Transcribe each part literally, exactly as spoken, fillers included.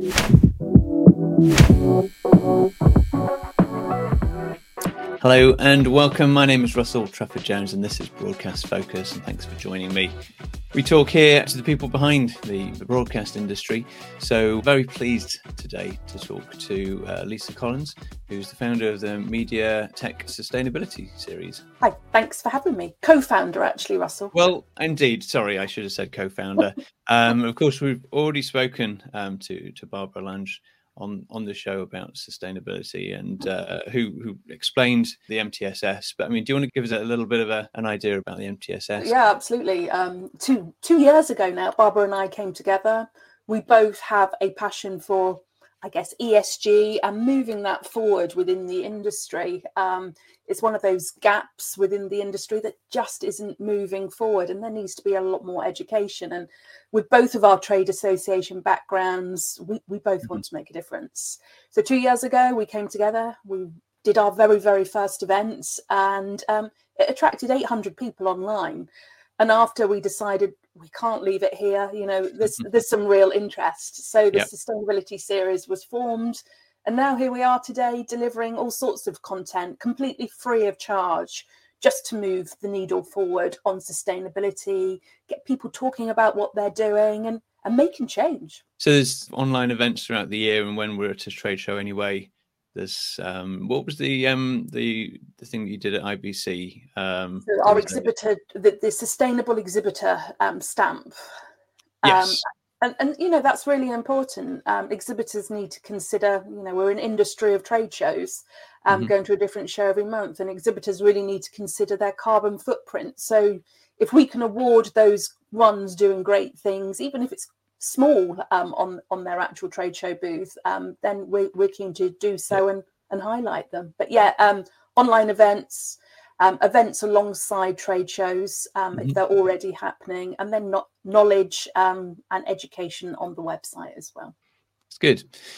Hello and welcome. My name is Russell Trafford-Jones and this is Broadcast Focus, and thanks for joining me. We talk here to the people behind the, the broadcast industry. So very pleased today to talk to uh, Lisa Collins, who's the founder of the Media Tech Sustainability Series. Hi, thanks for having me. Co-founder, actually, Russell. Well, indeed. Sorry, I should have said co-founder. um, of course, we've already spoken um, to, to Barbara Lange on on the show about sustainability and uh, who who explained the M T S S. But I mean, do you want to give us a little bit of a, an idea about the M T S S? Yeah, absolutely. Um, two two years ago now, Barbara and I came together. We both have a passion for, I guess, E S G and moving that forward within the industry. Um, it's one of those gaps within the industry that just isn't moving forward, and there needs to be a lot more education. And with both of our trade association backgrounds, we, we both mm-hmm. want to make a difference. So two years ago, we came together, we did our very, very first event, and um, it attracted eight hundred people online. And after we decided we can't leave it here, you know, there's there's some real interest. So the yep. Sustainability Series was formed. And now here we are today, delivering all sorts of content completely free of charge, just to move the needle forward on sustainability, get people talking about what they're doing and, and making change. So there's online events throughout the year, and when we're at a trade show anyway, there's um, what was the um, the the thing that you did at I B C? Um, so our exhibitor, the, the sustainable exhibitor um, stamp. Yes. Um, and, and, you know, that's really important. Um, exhibitors need to consider, you know, we're an industry of trade shows, um, mm-hmm. going to a different show every month, and exhibitors really need to consider their carbon footprint. So if we can award those ones doing great things, even if it's small um, on, on their actual trade show booth, um, then we're, we're keen to do so and, and highlight them. But yeah, um, online events, um, events alongside trade shows, um, mm-hmm. if they're already happening, and then not knowledge um, and education on the website as well. It's good.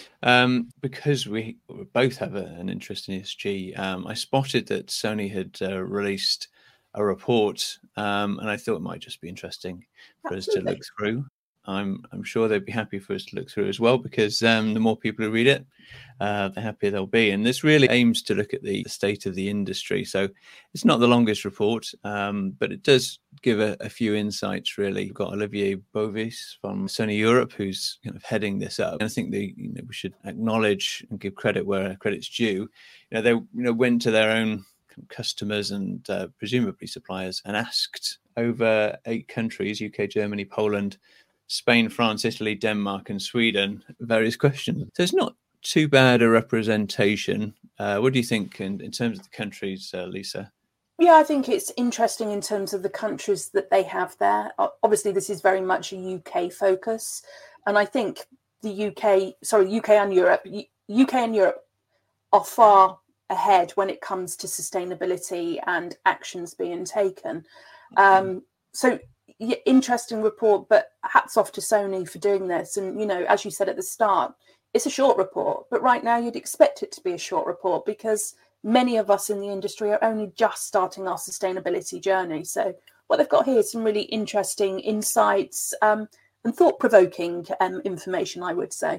Um, because we both have a, an interest in E S G, um, I spotted that Sony had uh, released a report, um, and I thought it might just be interesting for Absolutely. us to look through. I'm I'm sure they'd be happy for us to look through as well, because um, the more people who read it, uh, the happier they'll be. And this really aims to look at the state of the industry. So it's not the longest report, um, but it does give a, a few insights, really. We've got Olivier Bovis from Sony Europe, who's kind of heading this up. And I think they, you know, we should acknowledge and give credit where credit's due. You know, they you know went to their own customers and uh, presumably suppliers and asked over eight countries, U K, Germany, Poland, Spain, France, Italy, Denmark, and Sweden, various questions. So it's not too bad a representation. Uh, what do you think in, in terms of the countries, uh, Lisa? Yeah, I think it's interesting in terms of the countries that they have there. Obviously, this is very much a U K focus. And I think the U K, sorry, U K and Europe, U K and Europe are far ahead when it comes to sustainability and actions being taken. Um, so Yeah, interesting report, but hats off to Sony for doing this. And, you know, as you said at the start, it's a short report, but right now you'd expect it to be a short report because many of us in the industry are only just starting our sustainability journey. So what they've got here is some really interesting insights um, and thought-provoking um, information, I would say.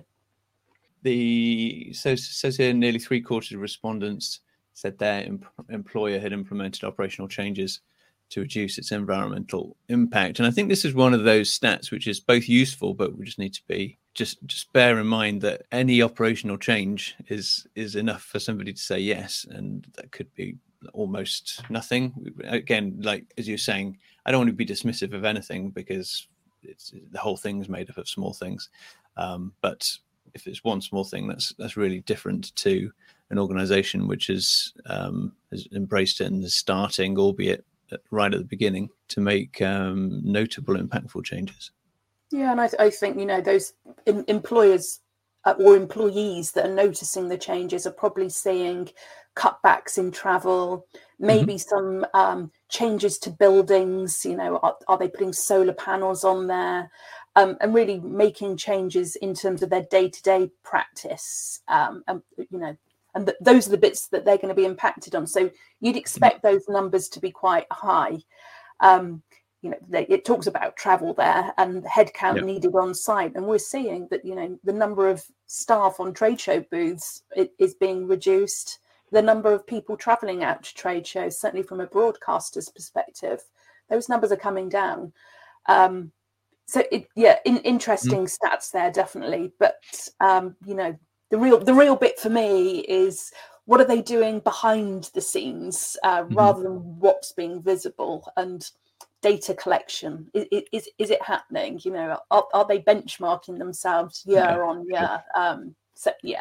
The so says here nearly three quarters of respondents said their em- employer had implemented operational changes to reduce its environmental impact. And I think this is one of those stats which is both useful, but we just need to be just just bear in mind that any operational change is is enough for somebody to say yes, and that could be almost nothing. Again, like as you're saying, I don't want to be dismissive of anything because it's the whole thing's made up of small things. Um, but if it's one small thing, that's that's really different to an organization which is um, has embraced it and is starting, albeit right at the beginning, to make um, notable, impactful changes. Yeah, and I, th- I think, you know, those em- employers uh, or employees that are noticing the changes are probably seeing cutbacks in travel, maybe mm-hmm. some um, changes to buildings, you know, are, are they putting solar panels on there? Um, and really making changes in terms of their day-to-day practice, um, and, you know, and th- those are the bits that they're going to be impacted on. So you'd expect those numbers to be quite high. Um, you know, they, it talks about travel there and headcount Yep. needed on site. And we're seeing that, you know, the number of staff on trade show booths it, is being reduced. The number of people traveling out to trade shows, certainly from a broadcaster's perspective, those numbers are coming down. Um, so, it, yeah, in, interesting mm. stats there, definitely. But, um, you know, the real the real bit for me is, what are they doing behind the scenes uh, mm-hmm. rather than what's being visible? And data collection, is, is, is it happening? You know, are, are they benchmarking themselves year yeah, on year? Sure. Um, so, yeah.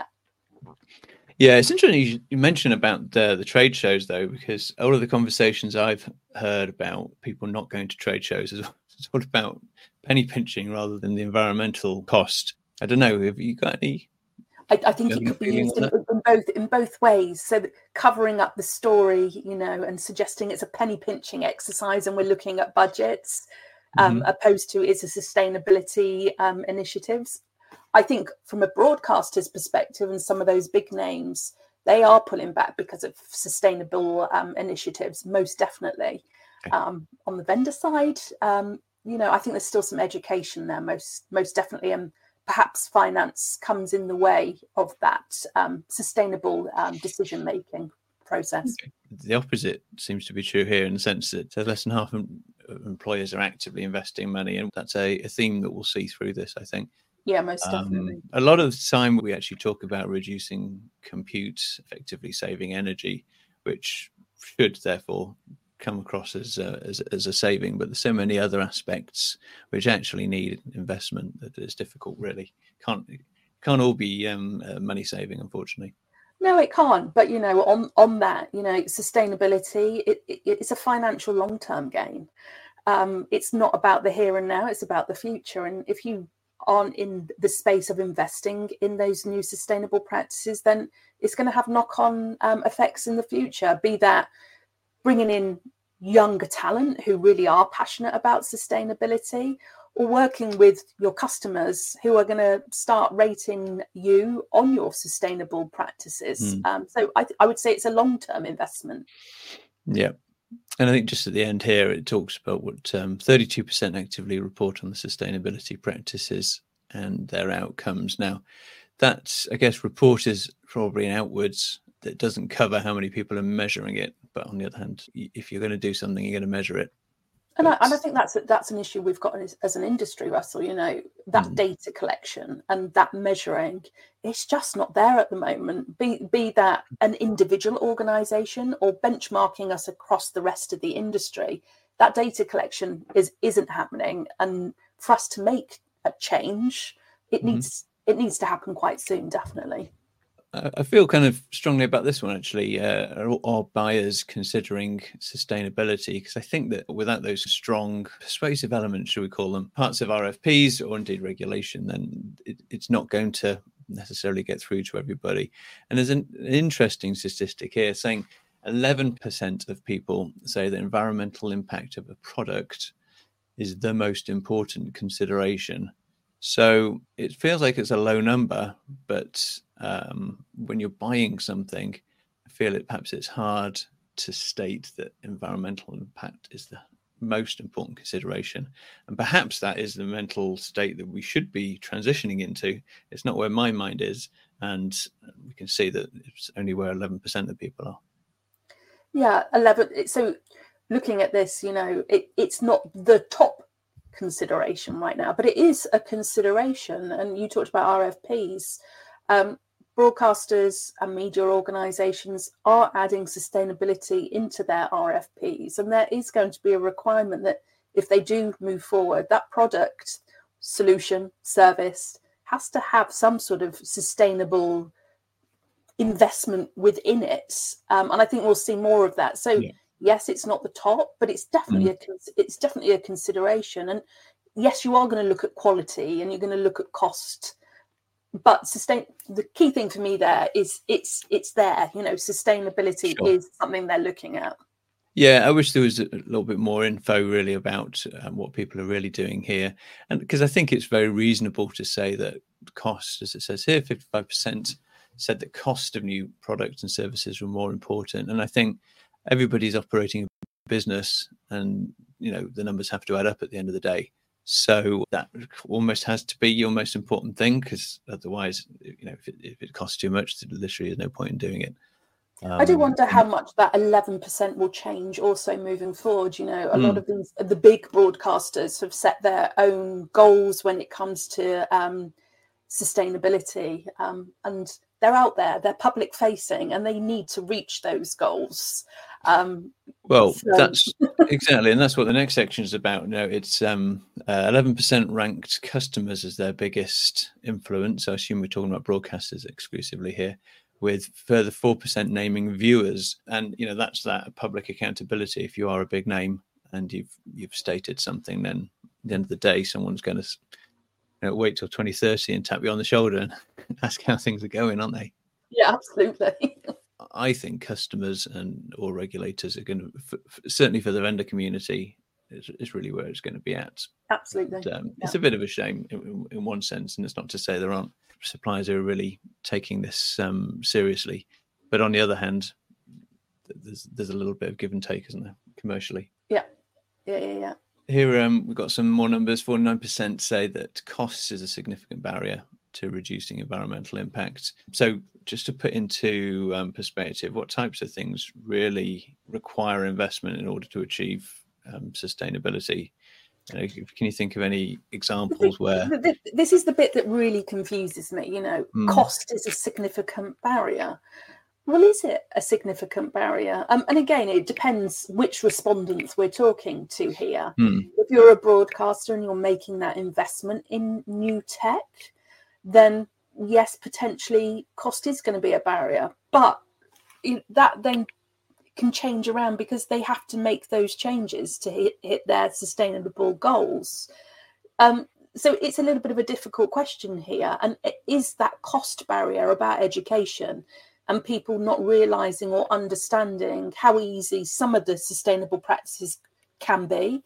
Yeah, it's interesting you, you mentioned about the, the trade shows, though, because all of the conversations I've heard about people not going to trade shows is all about penny pinching rather than the environmental cost. I don't know. Have you got any? I, I think it could be used in, in both in both ways. So that covering up the story, you know, and suggesting it's a penny pinching exercise, and we're looking at budgets, um, mm-hmm. opposed to it's a sustainability um, initiatives. I think from a broadcaster's perspective, and some of those big names, they are pulling back because of sustainable um, initiatives, most definitely. Okay. Um, on the vendor side, um, you know, I think there's still some education there, most most definitely, and perhaps finance comes in the way of that um, sustainable um, decision-making process. The opposite seems to be true here, in the sense that less than half of employers are actively investing money, and that's a, a theme that we'll see through this, I think. Yeah, most definitely. Um, a lot of the time we actually talk about reducing compute, effectively saving energy, which should therefore come across as a, as, as a saving, but there's so many other aspects which actually need investment that it's difficult, really. Can't can't all be um, uh, money saving, unfortunately. No, it can't. But, you know, on, on that, you know, sustainability, it, it, it's a financial long-term gain. Um, it's not about the here and now, it's about the future. And if you aren't in the space of investing in those new sustainable practices, then it's going to have knock-on um, effects in the future, be that bringing in younger talent who really are passionate about sustainability, or working with your customers who are going to start rating you on your sustainable practices. Mm. Um, so I, th- I would say it's a long-term investment. Yeah. And I think just at the end here, it talks about what um, thirty-two percent actively report on the sustainability practices and their outcomes. Now, that's, I guess, report is probably an outwards that doesn't cover how many people are measuring it. But on the other hand, if you're going to do something, you're going to measure it. And I, and I think that's that's an issue we've got as, as an industry, Russell. You know, that mm. data collection and that measuring, it's just not there at the moment. Be be that an individual organisation or benchmarking us across the rest of the industry, that data collection is isn't happening. And for us to make a change, it mm-hmm. needs it needs to happen quite soon, definitely. I feel kind of strongly about this one, actually. Uh, are, are buyers considering sustainability? Because I think that without those strong persuasive elements, should we call them, parts of R F Ps or indeed regulation, then it, it's not going to necessarily get through to everybody. And there's an, an interesting statistic here saying eleven percent of people say the environmental impact of a product is the most important consideration. So it feels like it's a low number, but um, when you're buying something, I feel it perhaps it's hard to state that environmental impact is the most important consideration. And perhaps that is the mental state that we should be transitioning into. It's not where my mind is. And we can see that it's only where eleven percent of people are. Yeah, eleven. So looking at this, you know, it, it's not the top consideration right now, but it is a consideration. And you talked about R F Ps. Um, broadcasters and media organisations are adding sustainability into their R F Ps, and there is going to be a requirement that if they do move forward, that product, solution, service has to have some sort of sustainable investment within it. Um, and I think we'll see more of that. So yeah. Yes, it's not the top, but it's definitely mm. a it's definitely a consideration. And yes, you are going to look at quality and you're going to look at cost. But sustain the key thing for me there is it's it's there. You know, sustainability sure. is something they're looking at. Yeah, I wish there was a little bit more info really about um, what people are really doing here, and because I think it's very reasonable to say that cost, as it says here, fifty-five percent said that cost of new products and services were more important, and I think everybody's operating business, and you know the numbers have to add up at the end of the day. So that almost has to be your most important thing, because otherwise, you know, if it, if it costs too much, there literally is no point in doing it. Um, I do wonder how much that eleven percent will change also moving forward. You know, a mm. lot of these, the big broadcasters have set their own goals when it comes to um, sustainability, um, and they're out there, they're public facing, and they need to reach those goals. Um, well, so... that's exactly, and that's what the next section is about. You know, it's um, uh, eleven percent ranked customers as their biggest influence. I assume we're talking about broadcasters exclusively here, with further four percent naming viewers. And, you know, that's that public accountability. If you are a big name and you've you've stated something, then at the end of the day, someone's going to, you know, wait till twenty thirty and tap you on the shoulder and ask how things are going, aren't they? Yeah, absolutely. I think customers and or regulators are going to, f- f- certainly for the vendor community, is, is really where it's going to be at. Absolutely. And, um, yeah. It's a bit of a shame in, in one sense, and it's not to say there aren't suppliers who are really taking this um, seriously, but on the other hand, there's there's a little bit of give and take, isn't there, commercially? Yeah, yeah, yeah, yeah. Here um, we've got some more numbers. forty-nine percent say that costs is a significant barrier to reducing environmental impact. So just to put into um, perspective, what types of things really require investment in order to achieve um, sustainability? You know, can you think of any examples where... This is the bit that really confuses me. You know, mm. cost is a significant barrier. Well, is it a significant barrier? Um, and again, it depends which respondents we're talking to here. Mm. If you're a broadcaster and you're making that investment in new tech, then yes, potentially cost is going to be a barrier. But that then can change around, because they have to make those changes to hit, hit their sustainable goals. Um, so it's a little bit of a difficult question here. And is that cost barrier about education and people not realizing or understanding how easy some of the sustainable practices can be?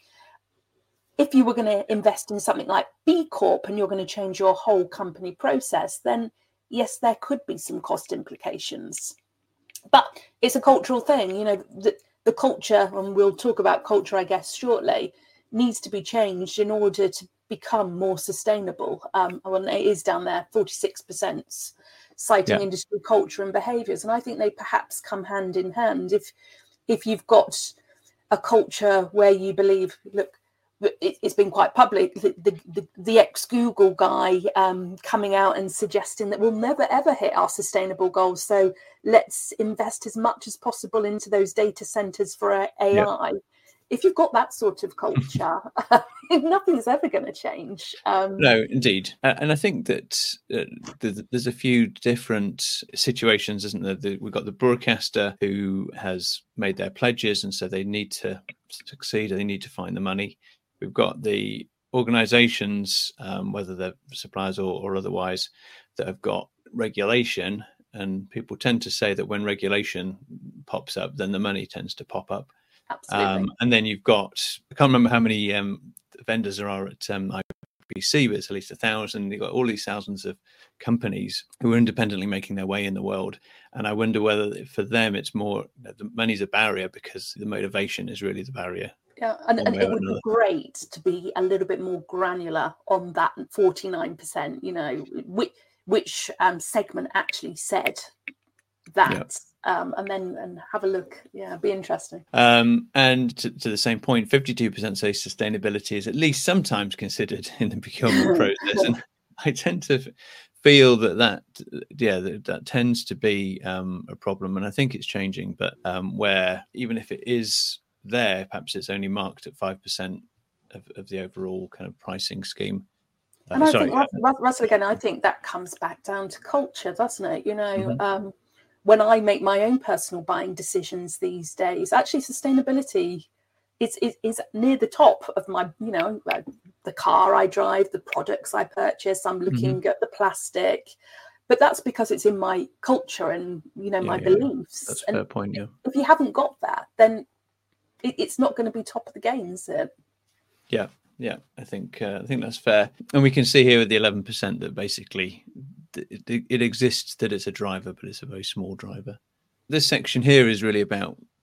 If you were going to invest in something like B Corp and you're going to change your whole company process, then yes, there could be some cost implications. But it's a cultural thing, you know, the, the culture, and we'll talk about culture, I guess, shortly, needs to be changed in order to become more sustainable. Um, well, it is down there, forty-six percent citing yeah. industry culture and behaviours. And I think they perhaps come hand in hand. If if you've got a culture where you believe, look, it, it's been quite public, the, the, the, the ex-Google guy um, coming out and suggesting that we'll never, ever hit our sustainable goals. So let's invest as much as possible into those data centres for A I. Yeah. If you've got that sort of culture, nothing's ever going to change. Um, no, indeed. And I think that uh, there's a few different situations, isn't there? We've got the broadcaster who has made their pledges, and so they need to succeed, they need to find the money. We've got the organizations, um, whether they're suppliers or, or otherwise, that have got regulation, and people tend to say that when regulation pops up, then the money tends to pop up. Absolutely. Um, and then you've got, I can't remember how many um, vendors there are at um, I B C, but it's at least a thousand. You've got all these thousands of companies who are independently making their way in the world. And I wonder whether for them it's more, the money's a barrier because the motivation is really the barrier. Yeah, and, and it would be great to be a little bit more granular on that forty-nine percent, you know, which, which um, segment actually said that. Yeah. Um, and then and have a look. Yeah, be interesting. Um, and to, to the same point, fifty-two percent say sustainability is at least sometimes considered in the procurement process. And I tend to feel that that, yeah, that, that tends to be um, a problem. And I think it's changing, but um, where even if it is there, perhaps it's only marked at five percent of, of the overall kind of pricing scheme. Uh, and I sorry, think, uh, Russell, again, I think that comes back down to culture, doesn't it? You know, mm-hmm. um, when I make my own personal buying decisions these days, actually sustainability is, is, is near the top of my, you know, the car I drive, the products I purchase, I'm looking mm-hmm. at the plastic, but that's because it's in my culture and, you know, yeah, my yeah. beliefs. That's a and fair point, yeah. If you haven't got that, then it, it's not going to be top of the game, is it? Yeah, yeah, I think uh, I think that's fair. And we can see here with the eleven percent that basically it, it exists, that it's a driver, but it's a very small driver. This section here is really about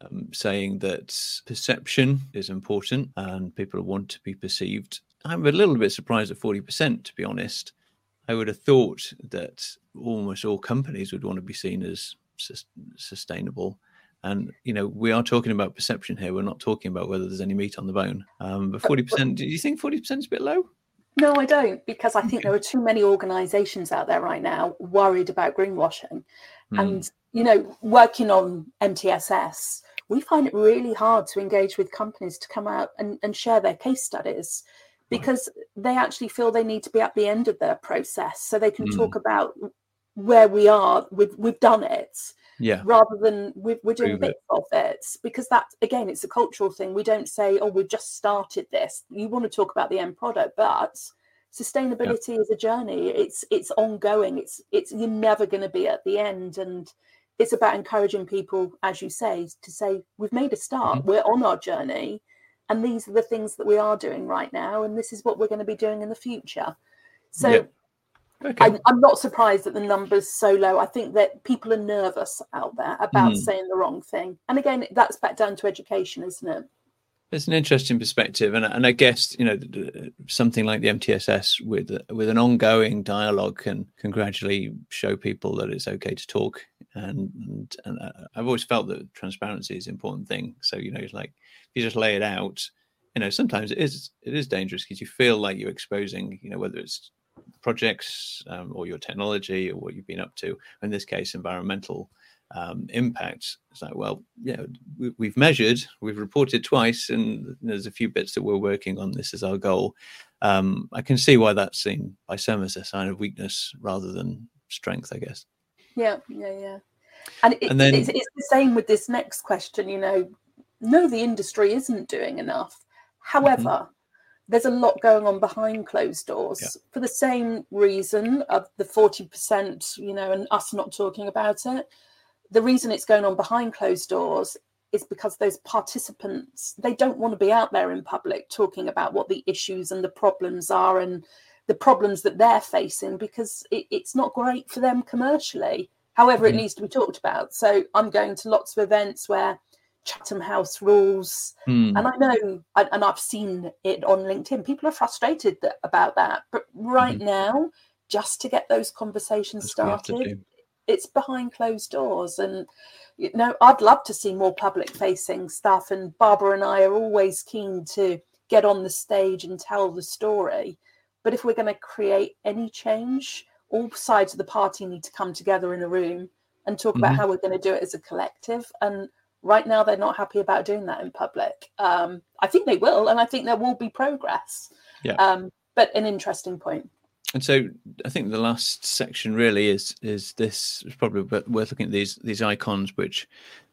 um, saying that perception is important and people want to be perceived. I'm a little bit surprised at forty percent, to be honest. I would have thought that almost all companies would want to be seen as sus- sustainable. And, you know, we are talking about perception here. We're not talking about whether there's any meat on the bone. Um, but forty percent, do you think forty percent is a bit low? No, I don't, because I think there are too many organisations out there right now worried about greenwashing. Mm. And, you know, working on M T S S, we find it really hard to engage with companies to come out and, and share their case studies, because right. they actually feel they need to be at the end of their process so they can mm. talk about where we are, we've, we've done it. Yeah. Rather than we're, we're doing Prove bits it. of it, because that, again, it's a cultural thing. We don't say, oh, we've just started this. You want to talk about the end product, but sustainability yeah. is a journey. It's it's ongoing. It's it's you're never going to be at the end, and it's about encouraging people, as you say, to say we've made a start. Mm-hmm. We're on our journey, and these are the things that we are doing right now, and this is what we're going to be doing in the future. So. Yeah. Okay. I'm, I'm not surprised that the number's so low. I think that people are nervous out there about mm. saying the wrong thing. And again, that's back down to education, isn't it? It's an interesting perspective. And, and I guess, you know, something like the M T S S with with an ongoing dialogue can, can gradually show people that it's okay to talk. And, and, and I've always felt that transparency is an important thing. So, you know, it's like if you just lay it out, you know, sometimes it is it is dangerous because you feel like you're exposing, you know, whether it's projects um, or your technology or what you've been up to, in this case environmental um, impacts. It's like, well, yeah, we, we've measured, we've reported twice, and there's a few bits that we're working on. This is our goal. um, I can see why that's seen by some as a sign of weakness rather than strength, I guess. Yeah, yeah, yeah. And, it, and then it's, it's the same with this next question. You know, no, the industry isn't doing enough. However, mm-hmm. there's a lot going on behind closed doors yeah. for the same reason of the forty percent, you know, and us not talking about it. The reason it's going on behind closed doors is because those participants, they don't want to be out there in public talking about what the issues and the problems are and the problems that they're facing, because it, it's not great for them commercially. However, mm-hmm. it needs to be talked about. So I'm going to lots of events where Chatham House rules. Mm. And I know, and I've seen it on LinkedIn, people are frustrated that, about that. But right mm-hmm. now, just to get those conversations That's started, it's behind closed doors. And, you know, I'd love to see more public facing stuff. And Barbara and I are always keen to get on the stage and tell the story. But if we're going to create any change, all sides of the party need to come together in a room and talk mm-hmm. about how we're going to do it as a collective. And right now, they're not happy about doing that in public. Um, I think they will, and I think there will be progress. Yeah. Um, but an interesting point. And so I think the last section really is is this is probably worth looking at these these icons, which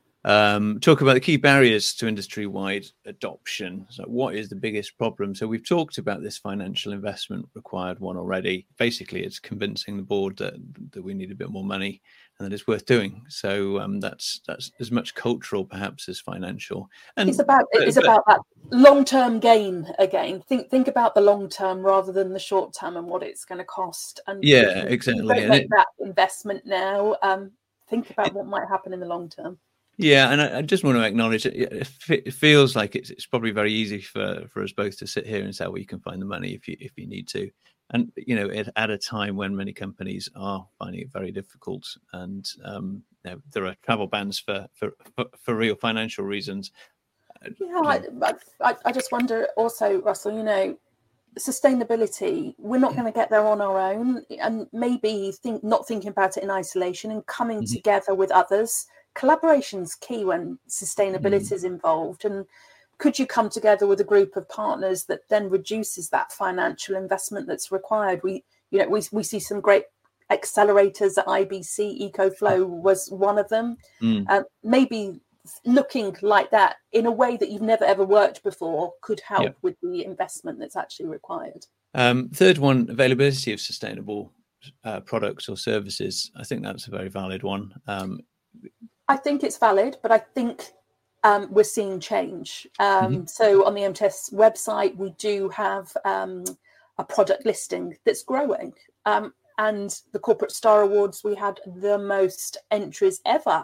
um, talk about the key barriers to industry-wide adoption. So what is the biggest problem? So we've talked about this financial investment required one already. Basically, it's convincing the board that that we need a bit more money and that it's worth doing. So um, that's that's as much cultural perhaps as financial. And it's about it's but, about that long-term gain again. Think think about the long term rather than the short term and what it's going to cost. And yeah, exactly. Don't and make it, that investment now. Um, think about it, what might happen in the long term. Yeah, and I, I just want to acknowledge it. It feels like it's it's probably very easy for, for us both to sit here and say, well, you can find the money if you if you need to. And, you know, at, at a time when many companies are finding it very difficult, and um, you know, there are travel bans for, for, for, for real financial reasons. Yeah, I, I, I just wonder also, Russell, you know, sustainability, we're not going to get there on our own, and maybe think not thinking about it in isolation and coming mm-hmm. together with others. Collaboration's key when sustainability mm. is involved. And could you come together with a group of partners that then reduces that financial investment that's required? We, you know, we we see some great accelerators at I B C. EcoFlow was one of them. Mm. Uh, maybe looking like that in a way that you've never ever worked before could help yep. with the investment that's actually required. Um, third one, availability of sustainable uh, products or services. I think that's a very valid one. Um, I think it's valid, but I think um, we're seeing change. Um, mm-hmm. So on the M T S website, we do have um, a product listing that's growing. Um, and the Corporate Star Awards, we had the most entries ever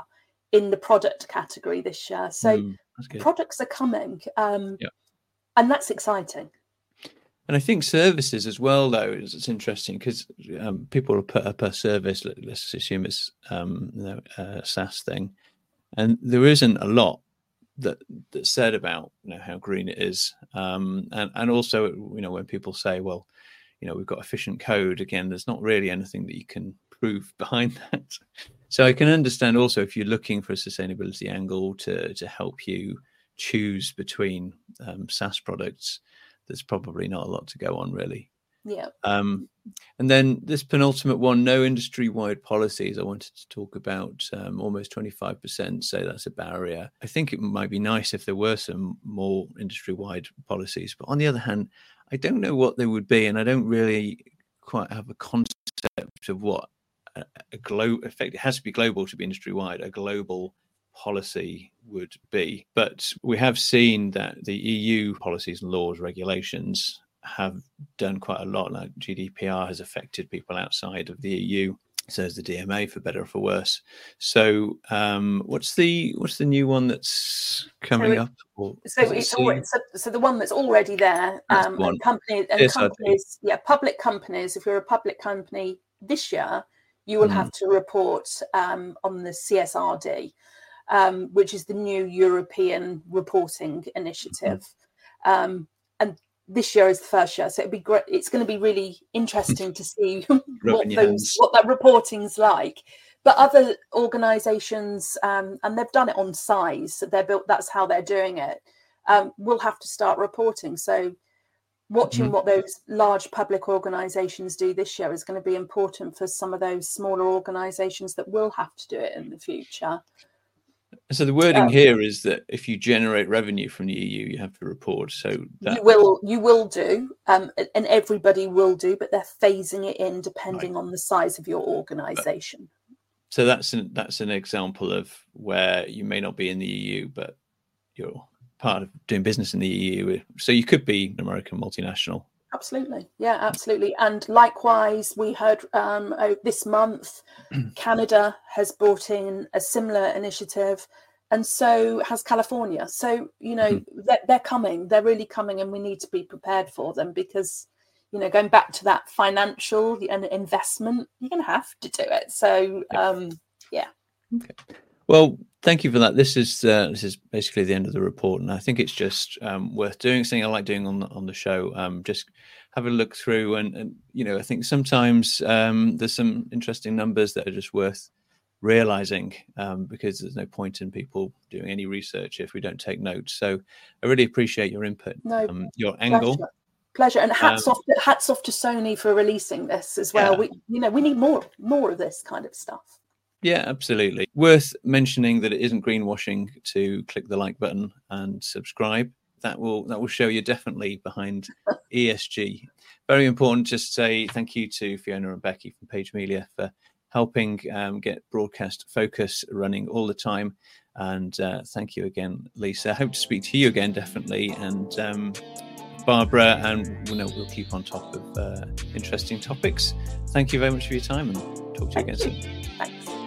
in the product category this year. So Mm, products are coming, um, yeah. and that's exciting. And I think services as well, though, is it's interesting because um, people will put up a service. Let's assume it's um, you know, a SaaS thing, and there isn't a lot that that's said about you know how green it is, um, and and also you know when people say, well, you know we've got efficient code. Again, there's not really anything that you can prove behind that. So I can understand also if you're looking for a sustainability angle to to help you choose between um, SaaS products, there's probably not a lot to go on really. Yeah. Um, and then this penultimate one, no industry-wide policies. I wanted to talk about um, almost twenty-five percent say that's a barrier. I think it might be nice if there were some more industry-wide policies. But on the other hand, I don't know what they would be. And I don't really quite have a concept of what a, a global effect. It has to be global to be industry-wide, a global policy would be. But we have seen that the E U policies and laws, regulations have done quite a lot. Like G D P R has affected people outside of the E U. So has the D M A, for better or for worse. So um, what's the what's the new one that's coming so up? Or so it's it already, so, so the one that's already there, um, the and companies and C S R D. companies, yeah, public companies. If you're a public company this year, you will Mm. have to report um, on the C S R D, um, which is the new European reporting initiative. Mm. Um, and this year is the first year, so it'd be great. It's going to be really interesting to see what those what that reporting's like. But other organisations, um, and they've done it on size. So they're built. That's how they're doing it. Um, will have to start reporting. So watching mm-hmm. what those large public organisations do this year is going to be important for some of those smaller organisations that will have to do it in the future. So the wording um, here is that if you generate revenue from the E U, you have to report. So that... you will, you will do, um, and everybody will do, but they're phasing it in depending right. on the size of your organisation. So that's an, that's an example of where you may not be in the E U, but you're part of doing business in the E U. So you could be an American multinational. Absolutely. Yeah, absolutely. And likewise, we heard um, oh, this month, Canada has brought in a similar initiative, and so has California. So, you know, mm-hmm. they're, they're coming, they're really coming, and we need to be prepared for them because, you know, going back to that financial and investment, you're going to have to do it. So, um, yeah. Okay. Well, thank you for that. This is uh, this is basically the end of the report, and I think it's just um, worth doing. Something I like doing on the, on the show. Um, just have a look through, and, and you know, I think sometimes um, there's some interesting numbers that are just worth realizing um, because there's no point in people doing any research if we don't take notes. So I really appreciate your input, no, um, your angle. Pleasure. Pleasure, and hats um, off, hats off to Sony for releasing this as well. Yeah. We, you know, we need more, more of this kind of stuff. Yeah, absolutely. Worth mentioning that it isn't greenwashing to click the like button and subscribe. That will that will show you're definitely behind E S G. Very important. Just say thank you to Fiona and Becky from Page Media for helping um, get Broadcast Focus running all the time. And uh, thank you again, Lisa. I hope to speak to you again, definitely. And um, Barbara, and you know, we'll keep on top of uh, interesting topics. Thank you very much for your time, and talk to you again soon. Thanks.